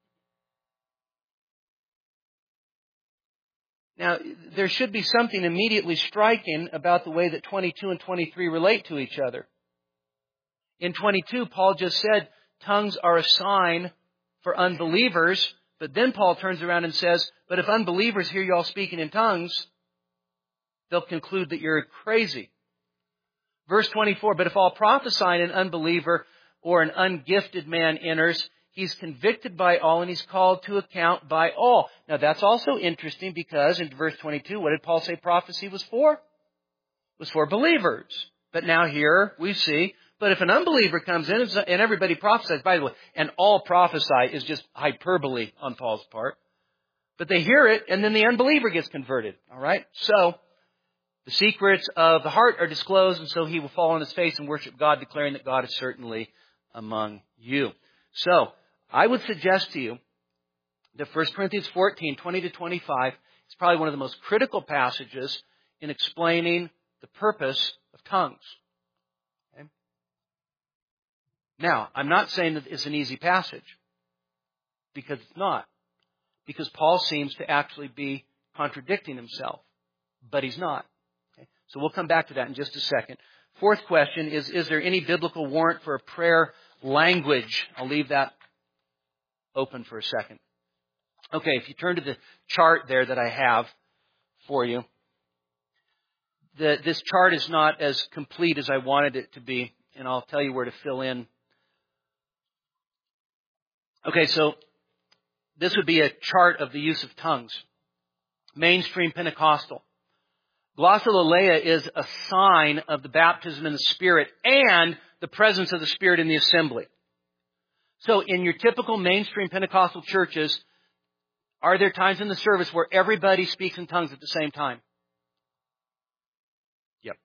S2: Now, there should be something immediately striking about the way that 22 and 23 relate to each other. In 22, Paul just said tongues are a sign for unbelievers. But then Paul turns around and says, but if unbelievers hear you all speaking in tongues, they'll conclude that you're crazy. Verse 24, but if all prophesy and an unbeliever or an ungifted man enters, he's convicted by all and he's called to account by all. Now that's also interesting because in verse 22, what did Paul say prophecy was for? It was for believers. But now here we see, but if an unbeliever comes in and everybody prophesies, by the way, and all prophesy is just hyperbole on Paul's part. But they hear it and then the unbeliever gets converted. All right? So, the secrets of the heart are disclosed, and so he will fall on his face and worship God, declaring that God is certainly among you. So, I would suggest to you that 1 Corinthians 14, 20 to 25 is probably one of the most critical passages in explaining the purpose of tongues. Okay? Now, I'm not saying that it's an easy passage, because it's not. Because Paul seems to actually be contradicting himself, but he's not. So we'll come back to that in just a second. Fourth question is there any biblical warrant for a prayer language? I'll leave that open for a second. Okay, if you turn to the chart there that I have for you. This chart is not as complete as I wanted it to be, and I'll tell you where to fill in. Okay, so this would be a chart of the use of tongues. Mainstream Pentecostal. Glossolalia is a sign of the baptism in the Spirit and the presence of the Spirit in the assembly. So in your typical mainstream Pentecostal churches, are there times in the service where everybody speaks in tongues at the same time? Yep.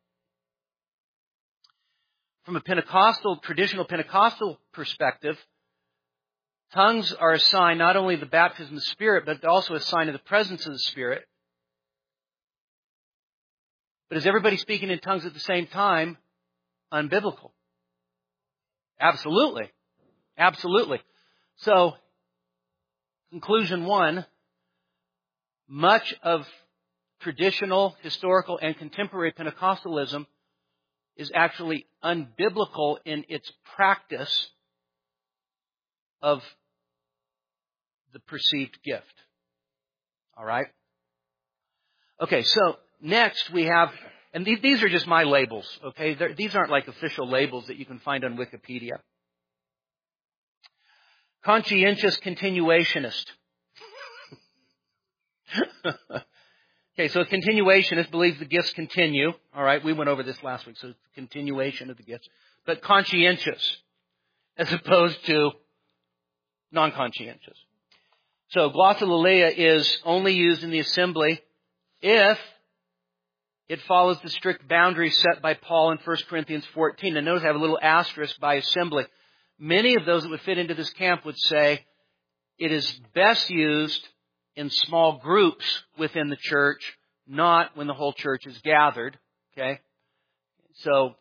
S2: From a traditional Pentecostal perspective, tongues are a sign not only of the baptism of the Spirit, but also a sign of the presence of the Spirit. But is everybody speaking in tongues at the same time unbiblical? Absolutely. Absolutely. So, conclusion one, much of traditional, historical, and contemporary Pentecostalism is actually unbiblical in its practice of the perceived gift. All right? Okay, so next we have, and these are just my labels, okay? These aren't like official labels that you can find on Wikipedia. Conscientious continuationist. Okay, so a continuationist believes the gifts continue. All right, we went over this last week, so it's the continuation of the gifts. But conscientious, as opposed to non-conscientious. So glossolalia is only used in the assembly if it follows the strict boundaries set by Paul in 1 Corinthians 14. And notice I have a little asterisk by assembly. Many of those that would fit into this camp would say it is best used in small groups within the church, not when the whole church is gathered. Okay? So,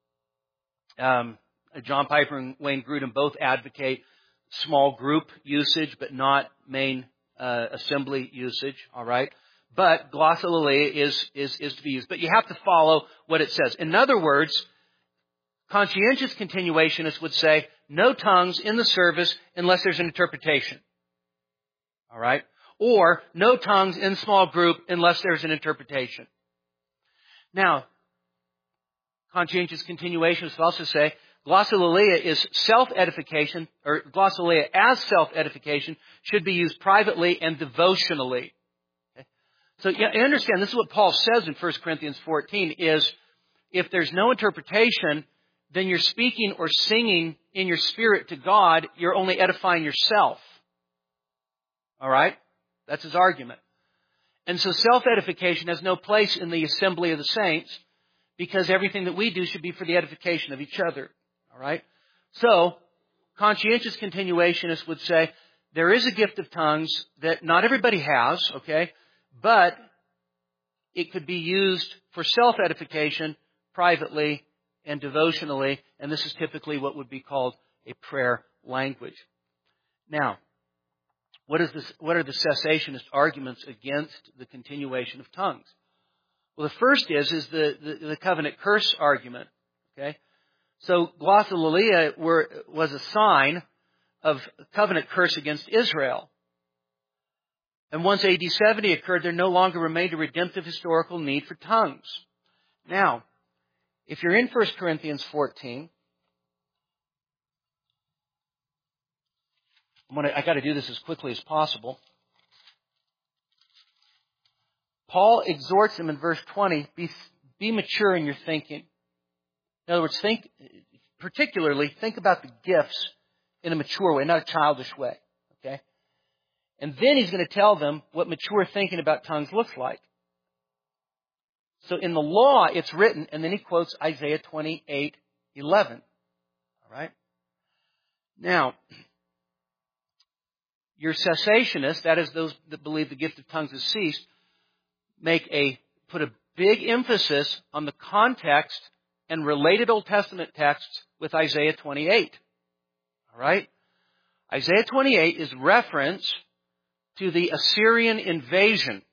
S2: John Piper and Wayne Grudem both advocate small group usage, but not main assembly usage. All right? But glossolalia is to be used. But you have to follow what it says. In other words, conscientious continuationists would say no tongues in the service unless there's an interpretation. All right? Or no tongues in small group unless there's an interpretation. Now, conscientious continuationists also say glossolalia is self-edification, or glossolalia as self-edification should be used privately and devotionally. So you understand, this is what Paul says in 1 Corinthians 14, is if there's no interpretation, then you're speaking or singing in your spirit to God, you're only edifying yourself. All right? That's his argument. And so self-edification has no place in the assembly of the saints, because everything that we do should be for the edification of each other. All right? So, conscientious continuationists would say there is a gift of tongues that not everybody has, okay? But it could be used for self-edification privately and devotionally, and this is typically what would be called a prayer language. Now, what are the cessationist arguments against the continuation of tongues? Well, the first is the covenant curse argument. Okay, so glossolalia was a sign of covenant curse against Israel. And once AD 70 occurred, there no longer remained a redemptive historical need for tongues. Now, If you're in 1 Corinthians 14, I got to do this as quickly as possible. Paul exhorts them in verse 20, be mature in your thinking. In other words, think about the gifts in a mature way, not a childish way. Okay? And then he's going to tell them what mature thinking about tongues looks like. So in the law, it's written, and then he quotes Isaiah 28:11. All right? Now, your cessationists, that is those that believe the gift of tongues has ceased, put a big emphasis on the context and related Old Testament texts with Isaiah 28. All right? Isaiah 28 is reference to the Assyrian invasion.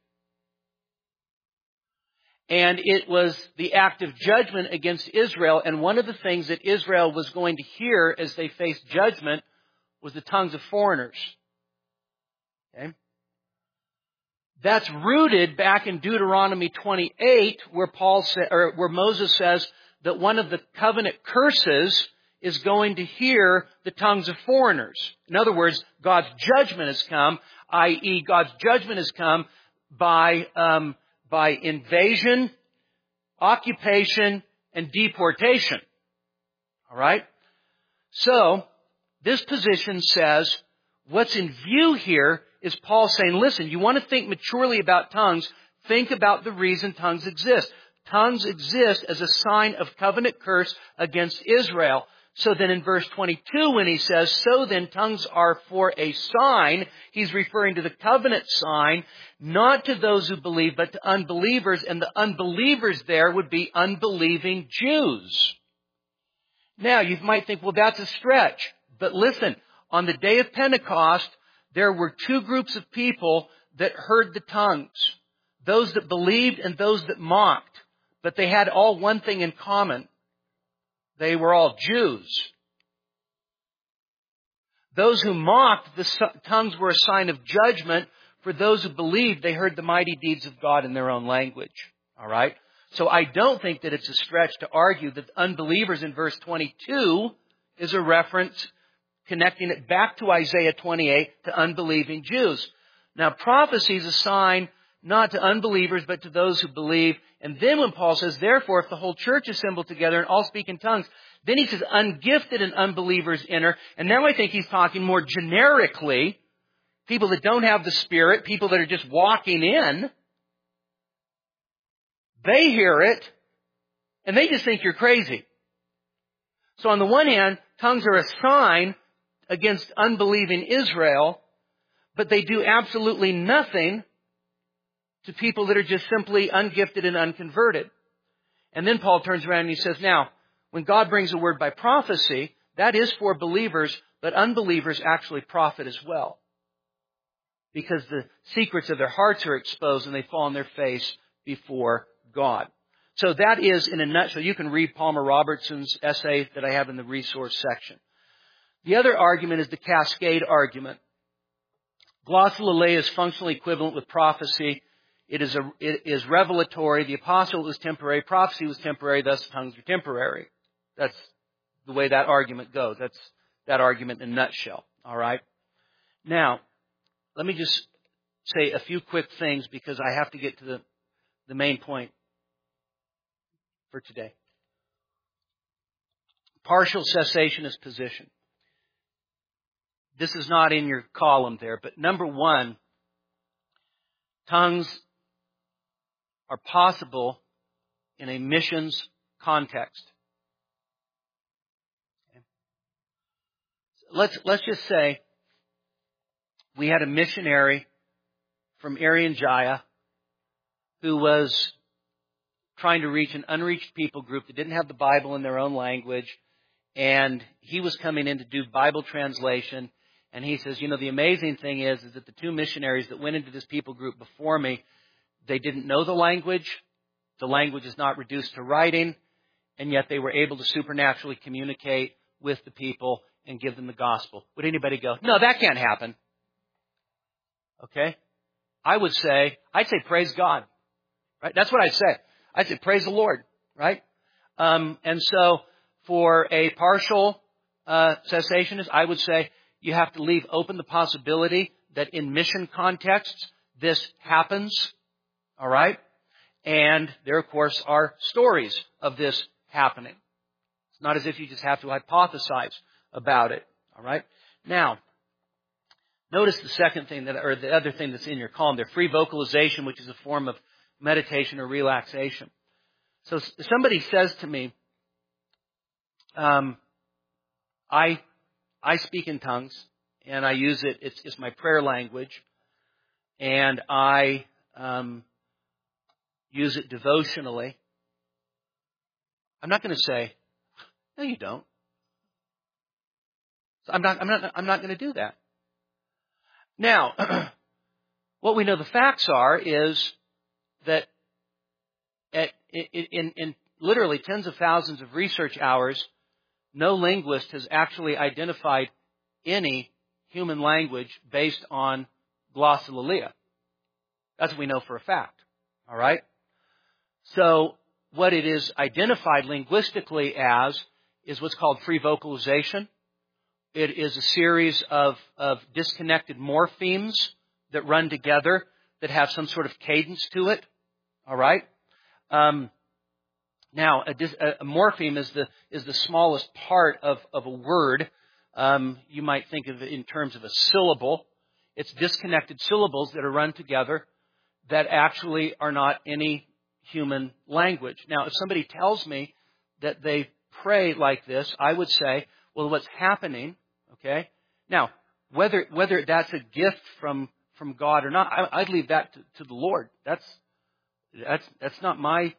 S2: And it was the act of judgment against Israel. And one of the things that Israel was going to hear as they faced judgment was the tongues of foreigners. Okay? That's rooted back in Deuteronomy 28, where Moses says that one of the covenant curses is going to hear the tongues of foreigners. In other words, God's judgment has come, i.e., God's judgment has come by invasion, occupation, and deportation. All right? So, this position says what's in view here is Paul saying, listen, you want to think maturely about tongues, think about the reason tongues exist. Tongues exist as a sign of covenant curse against Israel. So then in verse 22 when he says, so then tongues are for a sign, he's referring to the covenant sign, not to those who believe, but to unbelievers. And the unbelievers there would be unbelieving Jews. Now, you might think, well, that's a stretch. But listen, on the day of Pentecost, there were two groups of people that heard the tongues. Those that believed and those that mocked. But they had all one thing in common. They were all Jews. Those who mocked, the tongues were a sign of judgment. For those who believed, they heard the mighty deeds of God in their own language. All right? So I don't think that it's a stretch to argue that unbelievers in verse 22 is a reference connecting it back to Isaiah 28 to unbelieving Jews. Now, prophecy is a sign not to unbelievers, but to those who believe. And then when Paul says, therefore, if the whole church assembled together and all speak in tongues, then he says, ungifted and unbelievers enter. And now I think he's talking more generically, people that don't have the Spirit, people that are just walking in, they hear it, and they just think you're crazy. So on the one hand, tongues are a sign against unbelieving Israel, but they do absolutely nothing to people that are just simply ungifted and unconverted. And then Paul turns around and he says, now, when God brings a word by prophecy, that is for believers, but unbelievers actually profit as well. Because the secrets of their hearts are exposed and they fall on their face before God. So that is, in a nutshell, you can read Palmer Robertson's essay that I have in the resource section. The other argument is the cascade argument. Glossolalia is functionally equivalent with prophecy. It is revelatory. The apostle was temporary. Prophecy was temporary. Thus, tongues are temporary. That's the way that argument goes. That's that argument in a nutshell. All right? Now, let me just say a few quick things because I have to get to the main point for today. Partial cessationist position. This is not in your column there, but number one, tongues are possible in a missions context. Okay. Let's just say we had a missionary from Irian Jaya who was trying to reach an unreached people group that didn't have the Bible in their own language, and he was coming in to do Bible translation. And he says, the amazing thing is that the two missionaries that went into this people group before me, they didn't know the language. The language is not reduced to writing. And yet they were able to supernaturally communicate with the people and give them the gospel. Would anybody go, no, that can't happen? Okay? I'd say, praise God. Right? That's what I'd say. I'd say, praise the Lord. Right? And so for a partial cessationist, I would say you have to leave open the possibility that in mission contexts, this happens. All right? And there, of course, are stories of this happening. It's not as if you just have to hypothesize about it. All right? Now, notice the second thing or the other thing that's in your column there, free vocalization, which is a form of meditation or relaxation. So somebody says to me, I speak in tongues, and I use it. It's my prayer language, and I use it devotionally. I'm not going to say, no, you don't. I'm not going to do that. Now, what we know the facts are is that in literally tens of thousands of research hours, no linguist has actually identified any human language based on glossolalia. That's what we know for a fact. All right? So what it is identified linguistically as is what's called free vocalization. It is a series of disconnected morphemes that run together that have some sort of cadence to it. All right? Now, a morpheme is the smallest part of a word. You might think of it in terms of a syllable. It's disconnected syllables that are run together that actually are not any human language. Now, if somebody tells me that they pray like this, I would say, well, what's happening, okay? Now, whether that's a gift from God or not, I'd leave that to the Lord. That's not my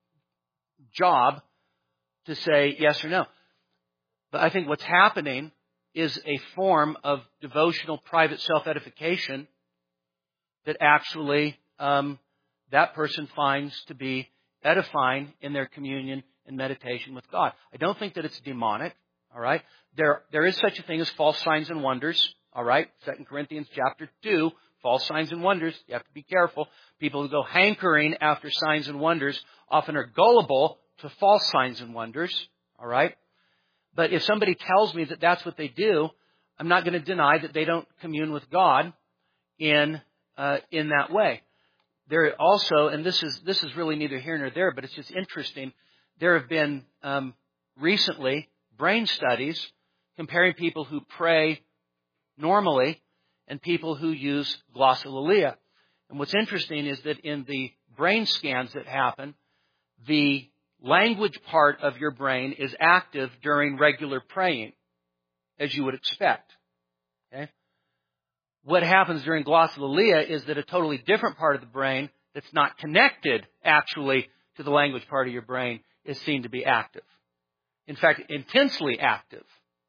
S2: job to say yes or no. But I think what's happening is a form of devotional private self-edification that actually that person finds to be edifying in their communion and meditation with God. I don't think that it's demonic, all right? There is such a thing as false signs and wonders, all right? 2 Corinthians chapter 2, false signs and wonders. You have to be careful. People who go hankering after signs and wonders often are gullible to false signs and wonders, all right? But if somebody tells me that that's what they do, I'm not going to deny that they don't commune with God in that way. There also, and this is really neither here nor there, but it's just interesting. There have been recently brain studies comparing people who pray normally and people who use glossolalia. And what's interesting is that in the brain scans that happen, the language part of your brain is active during regular praying, as you would expect. Okay? What happens during glossolalia is that a totally different part of the brain that's not connected actually to the language part of your brain is seen to be active. In fact, intensely active.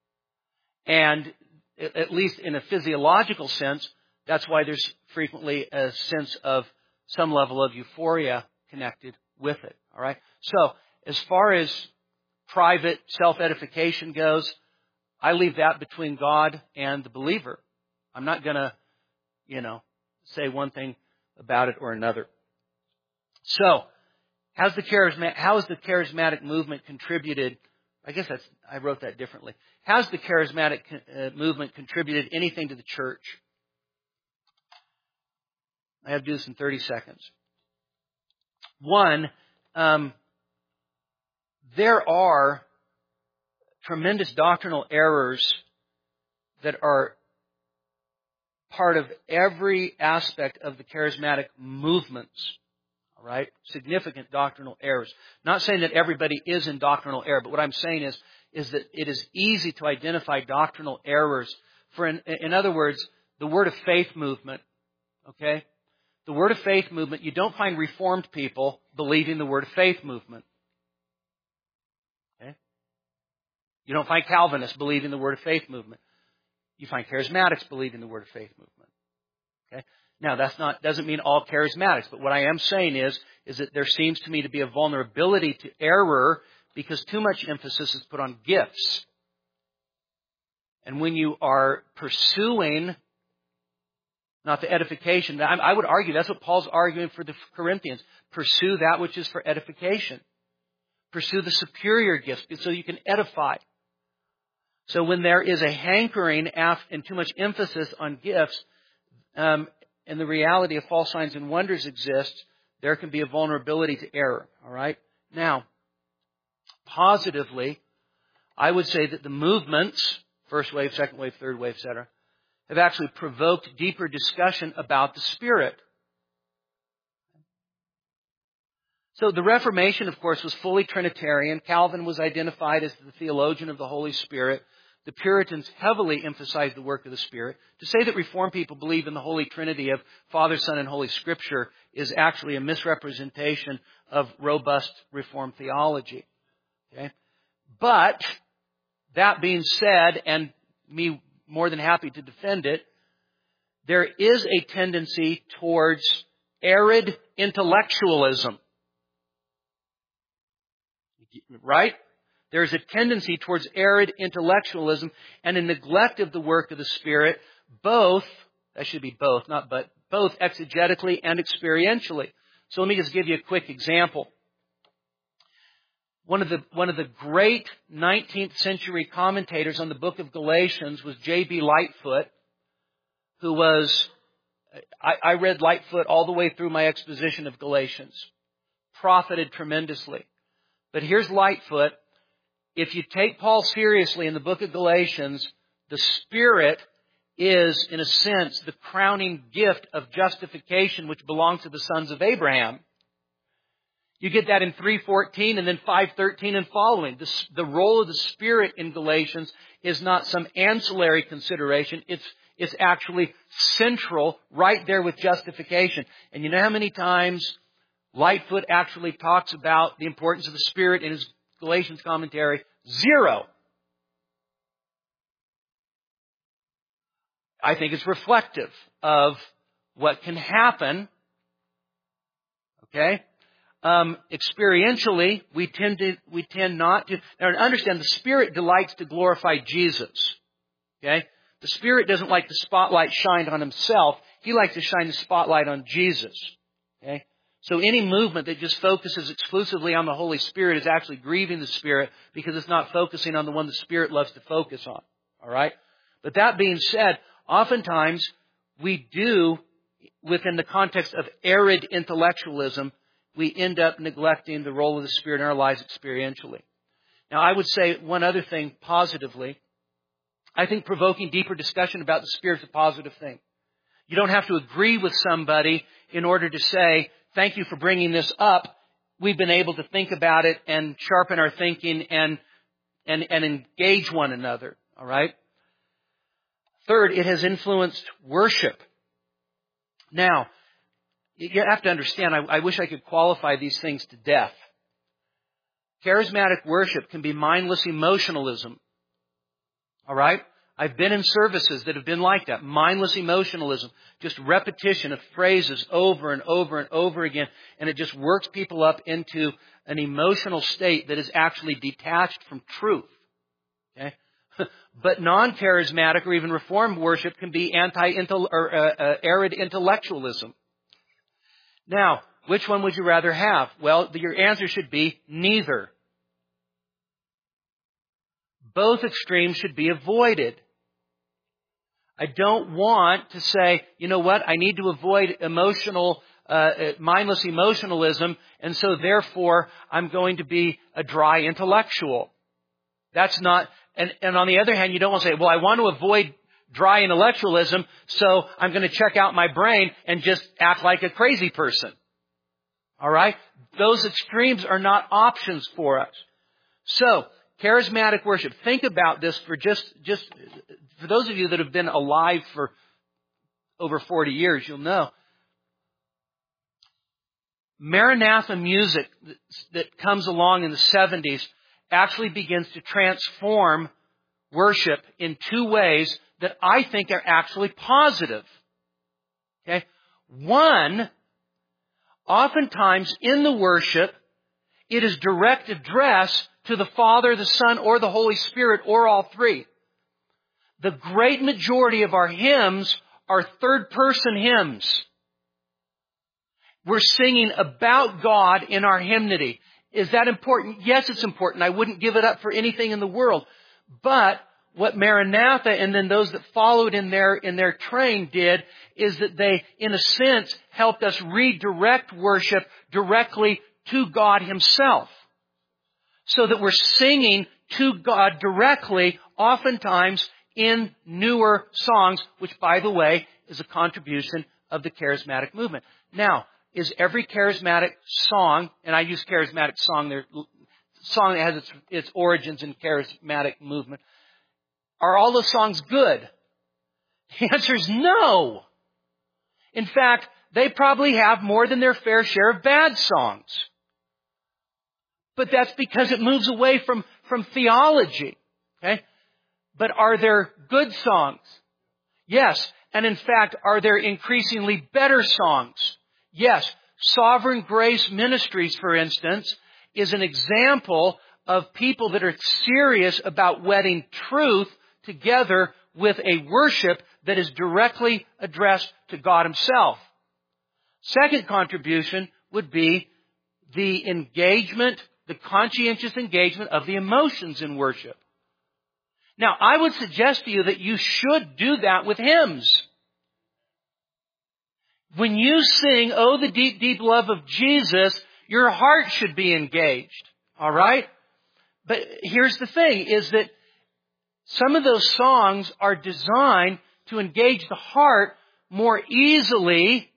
S2: And at least in a physiological sense, that's why there's frequently a sense of some level of euphoria connected with it. All right? So, as far as private self-edification goes, I leave that between God and the believer. I'm not going to, say one thing about it or another. So, how has the charismatic movement contributed? I guess I wrote that differently. How's the charismatic movement contributed anything to the church? I have to do this in 30 seconds. One, there are tremendous doctrinal errors that are part of every aspect of the charismatic movements. All right? Significant doctrinal errors. Not saying that everybody is in doctrinal error, but what I'm saying is that it is easy to identify doctrinal errors. In other words, the Word of Faith movement, okay? The Word of Faith movement, you don't find Reformed people believing the Word of Faith movement. Okay? You don't find Calvinists believing the Word of Faith movement. You find Charismatics believing the Word of Faith movement. Okay? Now, doesn't mean all charismatics, but what I am saying is that there seems to me to be a vulnerability to error because too much emphasis is put on gifts. And when you are pursuing not the edification, I would argue that's what Paul's arguing for the Corinthians. Pursue that which is for edification. pursue the superior gifts so you can edify. So when there is a hankering and too much emphasis on gifts, and the reality of false signs and wonders exists, there can be a vulnerability to error. All right? Now, positively, I would say that the movements, first wave, second wave, third wave, etc., have actually provoked deeper discussion about the Spirit. So the Reformation, of course, was fully Trinitarian. Calvin was identified as the theologian of the Holy Spirit. The Puritans heavily emphasized the work of the Spirit. To say that Reformed people believe in the Holy Trinity of Father, Son, and Holy Scripture is actually a misrepresentation of robust Reformed theology. Okay? But, that being said, and me more than happy to defend it, there is a tendency towards arid intellectualism. Right? There's a tendency towards arid intellectualism and a neglect of the work of the Spirit, both exegetically and experientially. So let me just give you a quick example. One of the great 19th century commentators on the book of Galatians was J.B. Lightfoot, who was, I read Lightfoot all the way through my exposition of Galatians. Profited tremendously. But here's Lightfoot. If you take Paul seriously in the book of Galatians, the Spirit is, in a sense, the crowning gift of justification which belongs to the sons of Abraham. You get that in 3:14 and then 5:13 and following. The role of the Spirit in Galatians is not some ancillary consideration. It's actually central right there with justification. And you know how many times Lightfoot actually talks about the importance of the Spirit in his Galatians commentary? 0. I think it's reflective of what can happen. Okay? Experientially, we tend not to. Now, understand, the Spirit delights to glorify Jesus. Okay? The Spirit doesn't like the spotlight shined on Himself. He likes to shine the spotlight on Jesus. Okay? So any movement that just focuses exclusively on the Holy Spirit is actually grieving the Spirit because it's not focusing on the one the Spirit loves to focus on. All right? But that being said, oftentimes we do, within the context of arid intellectualism, we end up neglecting the role of the Spirit in our lives experientially. Now, I would say one other thing positively. I think provoking deeper discussion about the Spirit is a positive thing. You don't have to agree with somebody in order to say, thank you for bringing this up. We've been able to think about it and sharpen our thinking and engage one another. All right? Third, it has influenced worship. Now, you have to understand, I wish I could qualify these things to death. Charismatic worship can be mindless emotionalism. All right? I've been in services that have been like that. Mindless emotionalism. Just repetition of phrases over and over and over again. And it just works people up into an emotional state that is actually detached from truth. Okay? But non-charismatic or even Reformed worship can be arid intellectualism. Now, which one would you rather have? Well, your answer should be neither. Both extremes should be avoided. I don't want to say, you know what, I need to avoid mindless emotionalism, and so therefore I'm going to be a dry intellectual. That's not, and on the other hand, you don't want to say, well, I want to avoid dry intellectualism, so I'm going to check out my brain and just act like a crazy person. All right? Those extremes are not options for us. So, charismatic worship. Think about this for just for those of you that have been alive for over 40 years, you'll know. Maranatha music that comes along in the 70s actually begins to transform worship in two ways that I think are actually positive. Okay? One, oftentimes in the worship, it is direct address to the Father, the Son, or the Holy Spirit, or all three. The great majority of our hymns are third-person hymns. We're singing about God in our hymnody. Is that important? Yes, it's important. I wouldn't give it up for anything in the world. But what Maranatha and then those that followed in their train did is that they, in a sense, helped us redirect worship directly to God Himself. So that we're singing to God directly, oftentimes in newer songs, which, by the way, is a contribution of the charismatic movement. Now, is every charismatic song, and I use charismatic song, song that has its origins in charismatic movement, are all those songs good? The answer is no. In fact, they probably have more than their fair share of bad songs. But that's because it moves away from theology. Okay? But are there good songs? Yes. And in fact, are there increasingly better songs? Yes. Sovereign Grace Ministries, for instance, is an example of people that are serious about wedding truth together with a worship that is directly addressed to God Himself. Second contribution would be the engagement, the conscientious engagement of the emotions in worship. Now, I would suggest to you that you should do that with hymns. When you sing, "Oh, the deep, deep love of Jesus," your heart should be engaged. All right? But here's the thing, is that some of those songs are designed to engage the heart more easily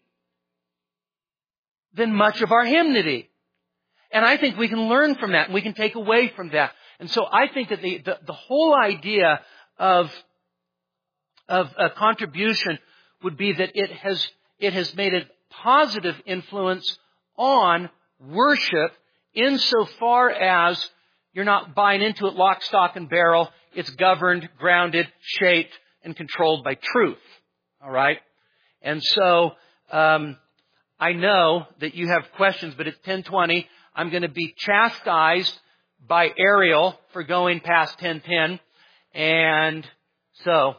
S2: than much of our hymnody. And I think we can learn from that, and we can take away from that. And so I think that the whole idea of a contribution would be that it has made a positive influence on worship insofar as you're not buying into it lock, stock, and barrel. It's governed, grounded, shaped, and controlled by truth. All right? And so I know that you have questions, but at 10:20, I'm going to be chastised by Ariel for going past 10:10. And so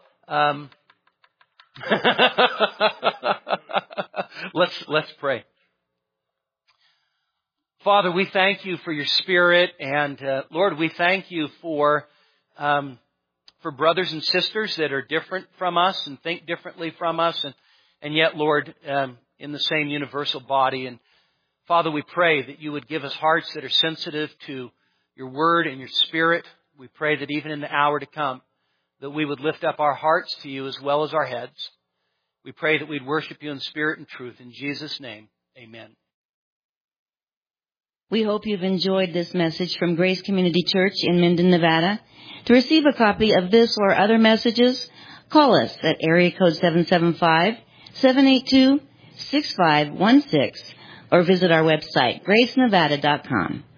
S2: let's pray. Father, we thank You for Your Spirit, and Lord, we thank You for brothers and sisters that are different from us and think differently from us, and yet, Lord, in the same universal body. And Father, we pray that You would give us hearts that are sensitive to Your Word and Your Spirit. We pray that even in the hour to come, that we would lift up our hearts to You as well as our heads. We pray that we'd worship You in spirit and truth. In Jesus' name, amen.
S1: We hope you've enjoyed this message from Grace Community Church in Minden, Nevada. To receive a copy of this or other messages, call us at area code 775-782-6516 or visit our website, gracenevada.com.